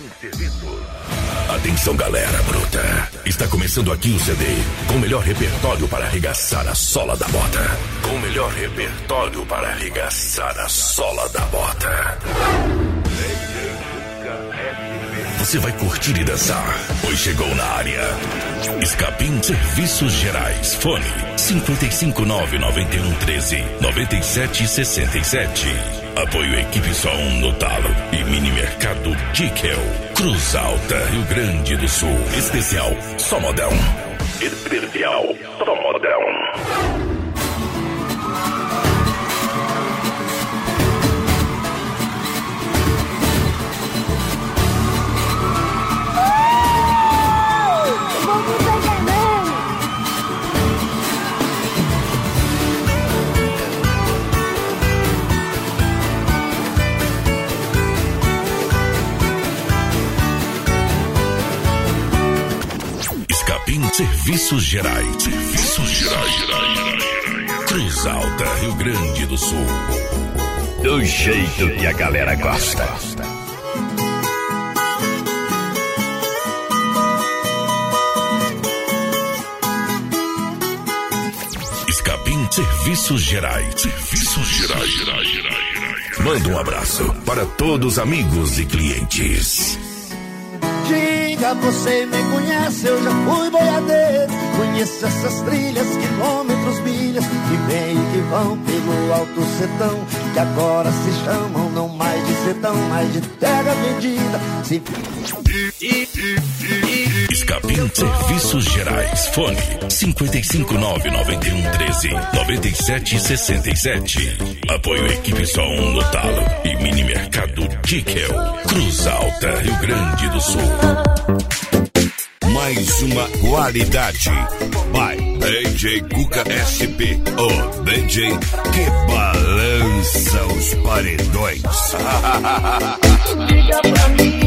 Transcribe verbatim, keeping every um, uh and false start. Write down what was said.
Atenção, galera bruta. Está começando aqui o C D com o melhor repertório para arregaçar a sola da bota. Com o melhor repertório para arregaçar a sola da bota. Você vai curtir e dançar, pois chegou na área. Escapim Serviços Gerais. Fone cinco cinco nove nove um três nove sete seis sete. Apoio Equipe Som no Talo e Mini Mercado Dickel. Cruz Alta, Rio Grande do Sul. Especial Só Modão. Especial Só Modão. Serviços Gerais. Serviços Gerais. Cruz Alta, Rio Grande do Sul. Do jeito que a galera gosta. Escapim Serviços Gerais. Serviços Gerais. Manda um abraço para todos os amigos e clientes. Diga, você me conhece, eu já fui boiadeiro. Conheço essas trilhas, quilômetros, milhas, que vem e que vão pelo Alto Sertão, que agora se chamam não mais de sertão, mas de terra vendida. Se... Escapim Serviços Gerais. Fone cinco cinco nove nove um três nove sete seis sete. Apoio Equipe Som no Talo e Mini Mercado Dickel. Cruz Alta, Rio Grande do Sul. Mais uma qualidade. Vai, D J Cuca S P, o D J que balança os paredões. Liga pra mim.